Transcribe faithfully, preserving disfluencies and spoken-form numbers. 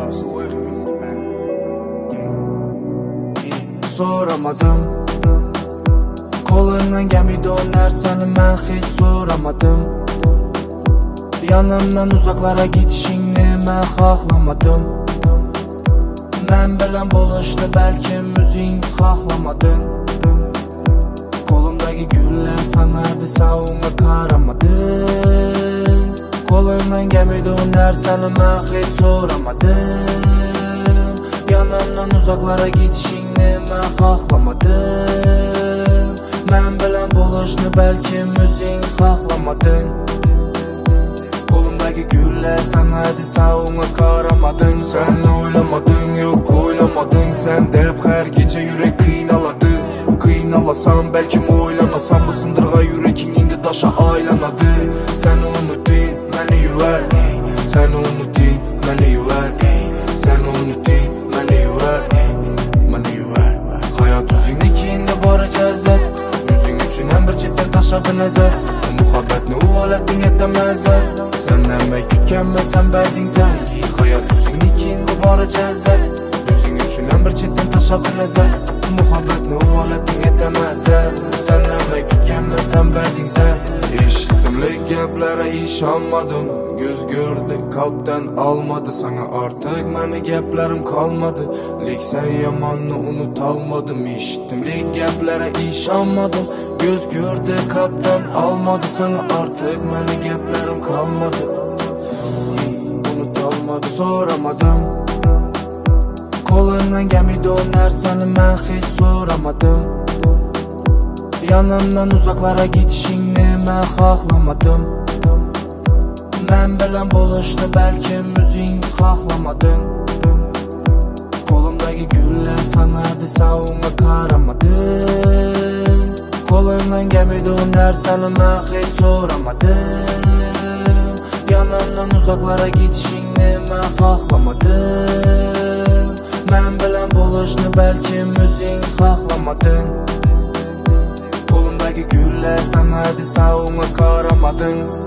So'ramadim, qo'limdan kelmaydi o narsani men hech so'ramadim. Yonimdan uzoqlara ketishingni men xohlamadim. Men bilan bo'lishni balkim o'zing xohlamading. Qo'limdagi gullar sana desa unga qaramading. Qo'limdan kelmaydi o narsani men hech so'ramadim. Yonimdan uzoqlara ketishingni men xohlamadim. Men bilan bo'lishni balkim o'zing xohlamading. Qo'limdagi gullar sana desa unga qaramading. Sen o'ylamading, yo'q o'ylamading. Sen deb har kecha yurak qiynaladi. Qiynalasam balkim o'ylamasam bu sindirg'a yuraging endi dasha aylanadi. Sen unuting, meni yuvar. Sen unuting, meni yuvar. Sen unuting, meni yuvar. Meni yuvar. Hayot o'zingni endi boricha zat. O'zing uchun ham bir chetdan tashlab nazar. Muhabbatni u olading etamazar. Sendan men kutganman sen barding zar. Hayot o'zingni endi boricha zat. O'zing uchun ham bir chetdan tashlab nazar. Muhabbatni u olading etamazar. Sendan men kutganman sen barding zar. Eshitdim gaplara ishonmadim. Göz gördü kalpten almadı. Sana artık meni gaplarim qolmadi. Lek sen yomonni unutalmadim. Eshitdim gaplari ishonmadim. Göz gördü kalpten almadı. Sana artık meni gaplarim qolmadi. Unutalmadı. So'ramadim, qo'limdan kelmaydi o narsani men hech so'ramadim. Yonimdan uzoqlara ketishingni men xohlamadim. Men bilan bo'lishni balkim o'zing xohlamading. Qo'limdagi gullar sana desa unga qaramading. Qo'limdan kelmaydi o narsani men hech so'ramadim. Yonimdan uzoqlara ketishingni men xohlamadim. Men bilan bo'lishni balkim o'zing xohlamading. Qo'limdagi gullar sana desa unga qaramading.